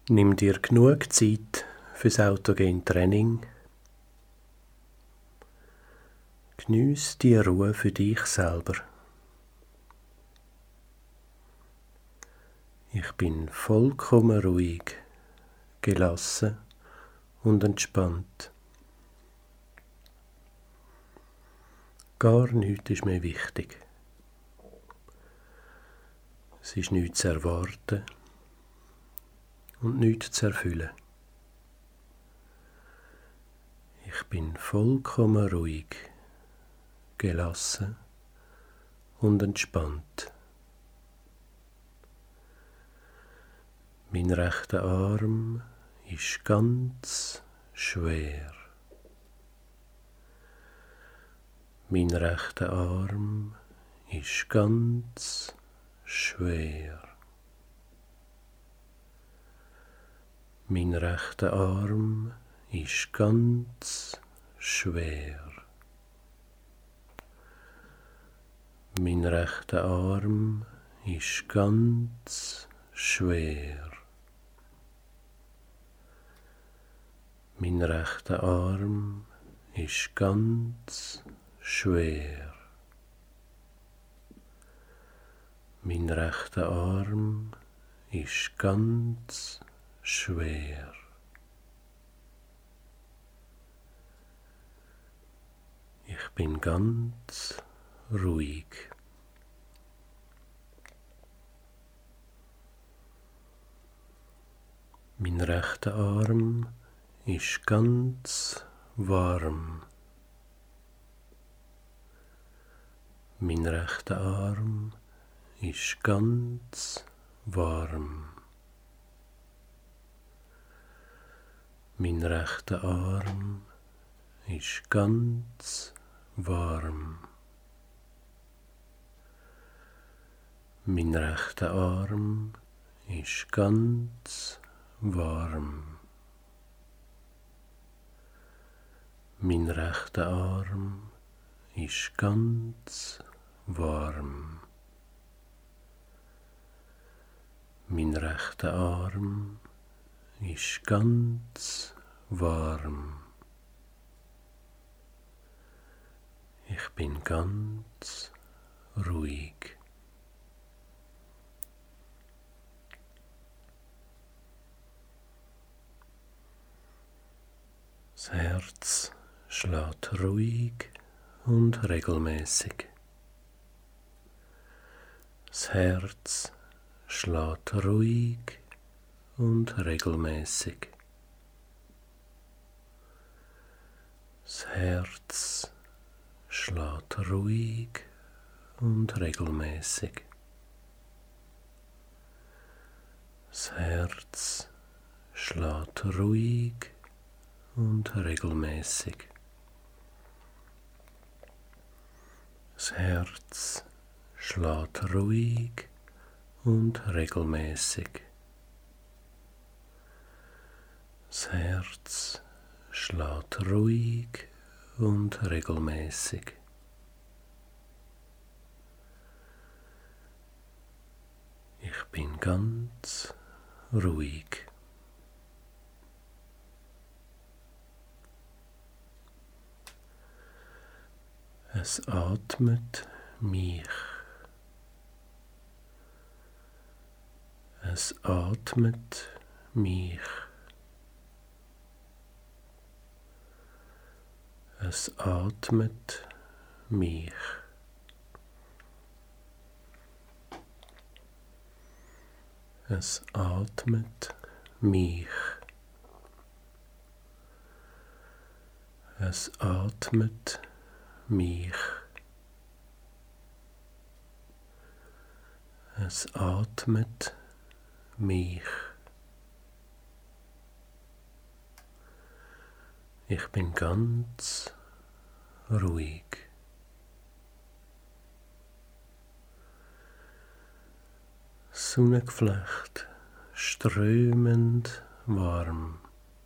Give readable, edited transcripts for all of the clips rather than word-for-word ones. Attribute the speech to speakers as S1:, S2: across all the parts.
S1: Nimm dir genug Zeit fürs autogene Training. Geniess die Ruhe für dich selber. Ich bin vollkommen ruhig, gelassen und entspannt. Gar nichts ist mir wichtig. Es ist nichts zu erwarten und nichts zu erfüllen. Ich bin vollkommen ruhig, gelassen und entspannt. Mein rechter Arm ist ganz schwer. Mein rechter Arm ist ganz schwer. Mein rechter Arm ist ganz schwer. Mein rechter Arm ist ganz schwer. Mein rechter Arm ist ganz schwer. Mein rechter Arm ist ganz schwer. Ich bin ganz ruhig. Mein rechter Arm ist ganz warm. Mein rechter Arm ist ganz warm. Mein rechter Arm ist ganz warm. Mein rechter Arm ist ganz warm. Mein rechter Arm ist ganz warm. Mein rechter Arm ist ganz warm. Ich bin ganz ruhig. Das Herz schlägt ruhig und regelmäßig. Das Herz schlägt ruhig und regelmäßig. Das Herz schlägt ruhig und regelmäßig. Das Herz schlägt ruhig und regelmäßig. Das Herz schlägt ruhig und regelmäßig. Das Herz schlägt ruhig und regelmäßig. Ich bin ganz ruhig. Es atmet mich. Es atmet mich. Es atmet mich. Es atmet mich. Es atmet mich. Es atmet mich. Ich bin ganz ruhig. Sonnengeflecht, strömend warm.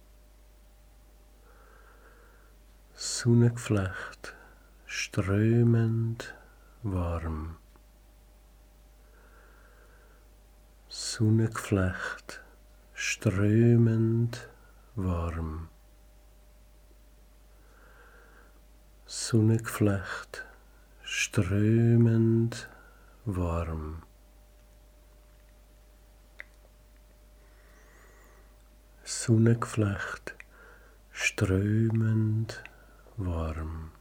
S1: Sonnengeflecht, strömend warm. Sonnengeflecht, strömend warm. Sonnengeflecht, strömend warm. Sonnengeflecht, strömend warm.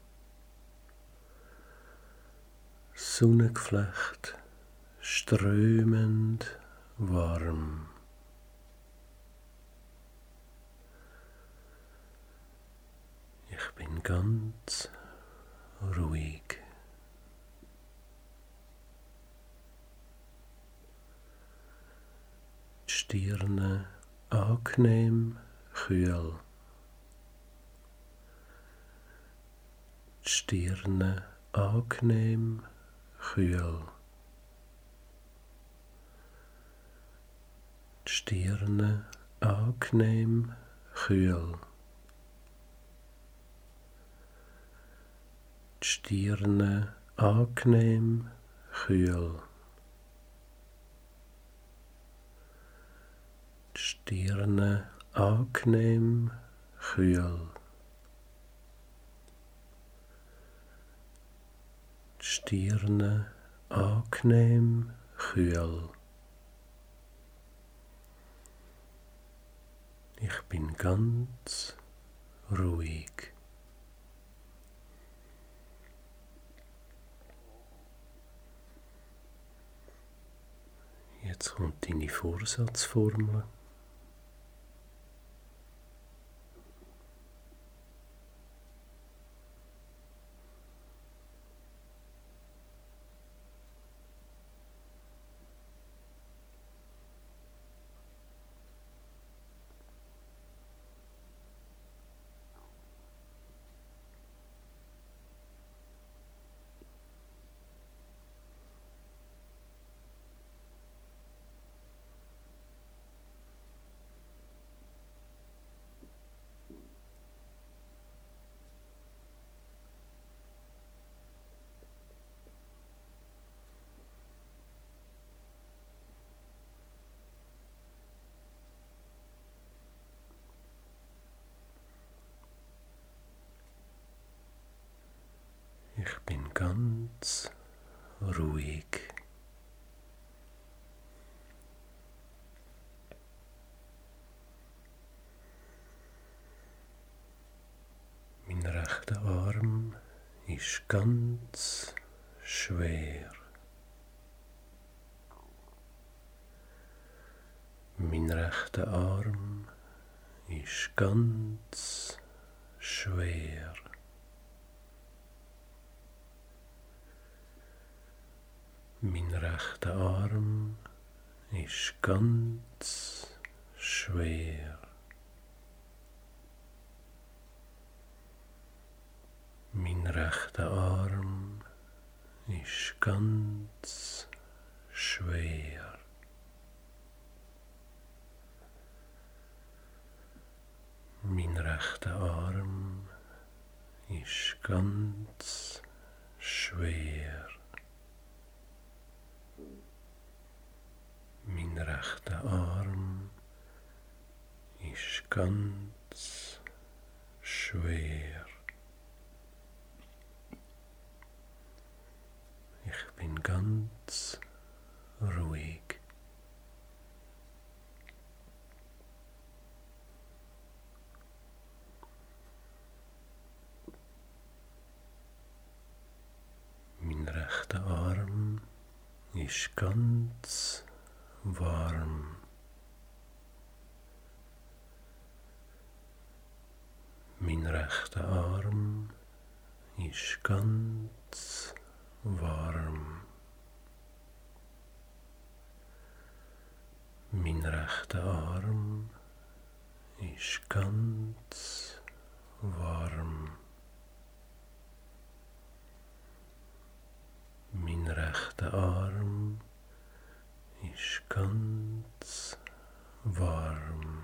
S1: Sonnengeflecht, strömend warm. Ich bin ganz ruhig. Die Stirne angenehm kühl. Die Stirne angenehm kühl. Die Stirne angenehm kühl. Die Stirne angenehm kühl. Die Stirne angenehm kühl. Die Stirne angenehm kühl. Ich bin ganz ruhig. Jetzt kommt deine Vorsatzformel. Ich bin ganz ruhig. Mein rechter Arm ist ganz schwer. Mein rechter Arm ist ganz schwer. Mein rechter Arm ist ganz schwer. Mein rechter Arm ist ganz schwer. Mein rechter Arm ist ganz schwer. Mein rechter Arm ist ganz schwer. Ich bin ganz ruhig. Mein rechter Arm ist ganz warm. Mein rechter Arm ist ganz warm. Mein rechter Arm ist ganz warm. Mein rechter Arm ist ganz warm.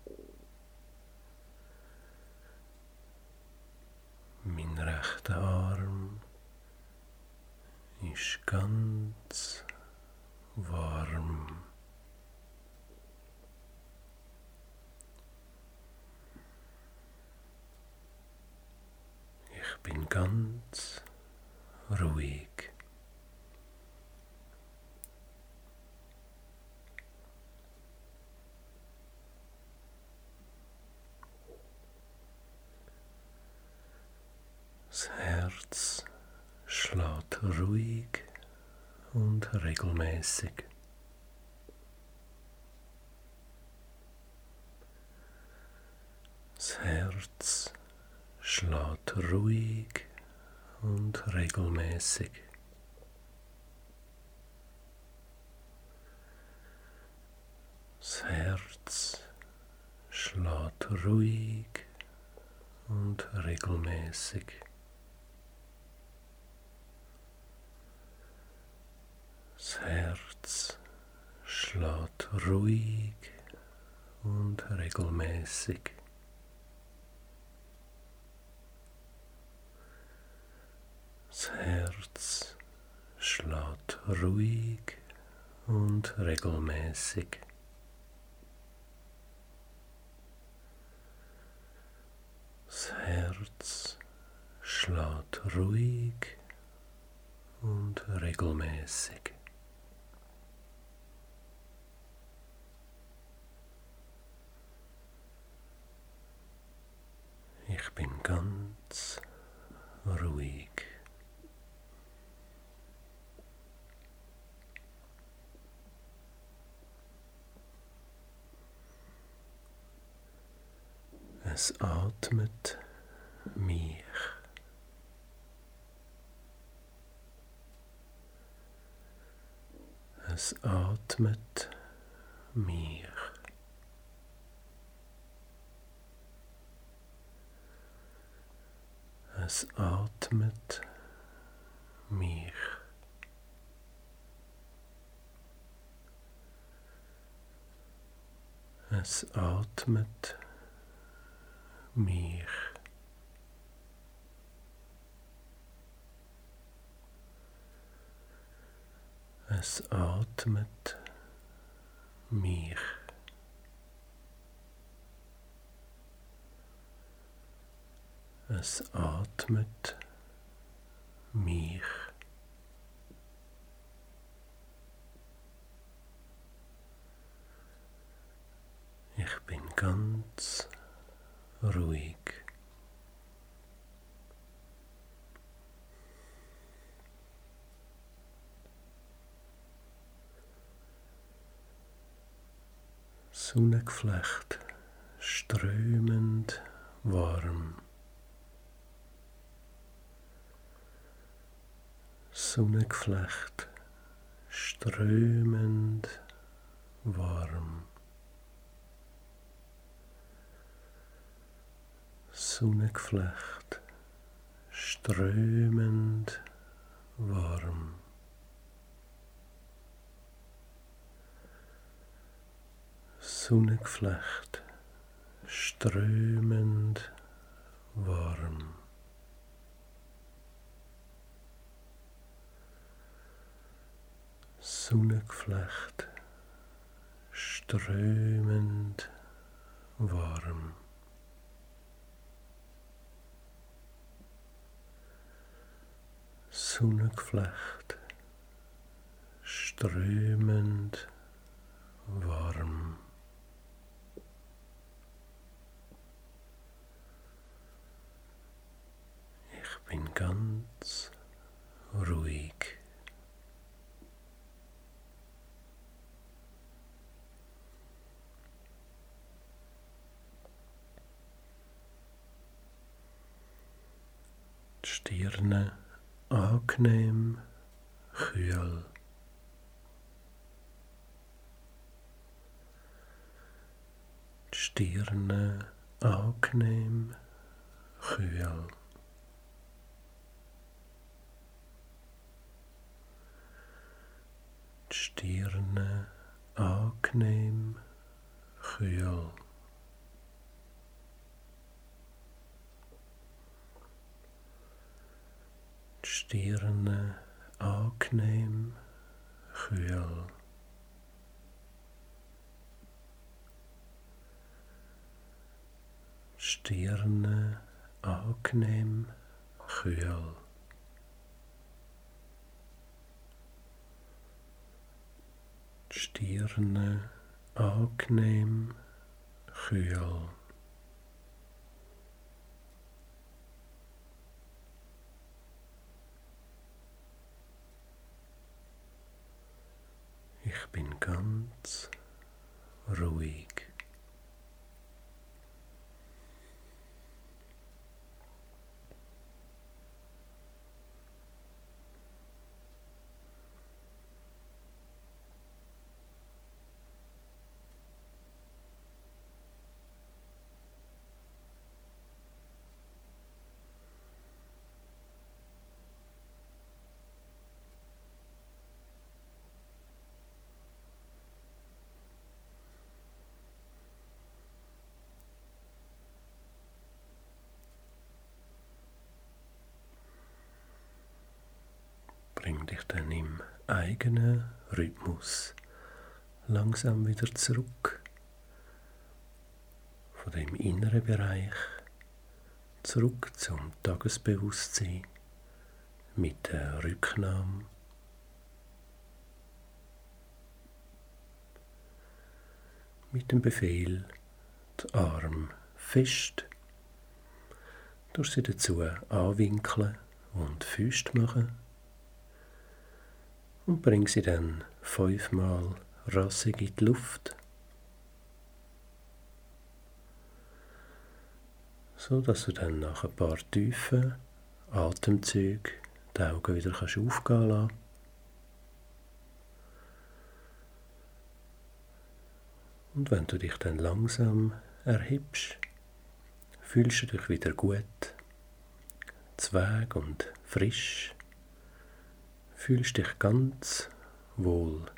S1: Mein rechter Arm ist ganz warm. bin ganz ruhig. Das Herz schlägt ruhig und regelmäßig. Das Herz schlägt ruhig und regelmäßig. Das Herz schlägt ruhig und regelmäßig. Das Herz schlägt ruhig und regelmäßig. Das Herz schlägt ruhig und regelmäßig. Das Herz schlägt ruhig und regelmäßig. Ich bin ganz ruhig. Es atmet mich. Es atmet mich. Es atmet mich. Es atmet mich. Es atmet mich. Es atmet mich. Ich bin ganz ruhig. Sonnengeflecht, strömend warm. Sonnengeflecht, strömend warm. Sonnengeflecht, strömend warm. Sonnengeflecht, strömend warm. Sonnengeflecht, strömend warm. Sonnengeflecht, strömend warm. Ich bin ganz ruhig. Die Stirne angenehm kühl. Die Stirne angenehm kühl. Die Stirne angenehm kühl. Die Stirne angenehm kühl. Die Stirne angenehm kühl. Die Stirne angenehm kühl. Ich bin ganz ruhig. Bring dich dann im eigenen Rhythmus langsam wieder zurück von dem inneren Bereich zurück zum Tagesbewusstsein mit der Rücknahme. Mit dem Befehl, die Arme fest, durch sie dazu anwinkeln und fest machen und bring sie dann 5-mal rassig in die Luft, so dass du dann nach ein paar tiefen Atemzügen die Augen wieder aufgehen lassen. Und wenn du dich dann langsam erhebst, fühlst du dich wieder gut, zweig und frisch, fühlst dich ganz wohl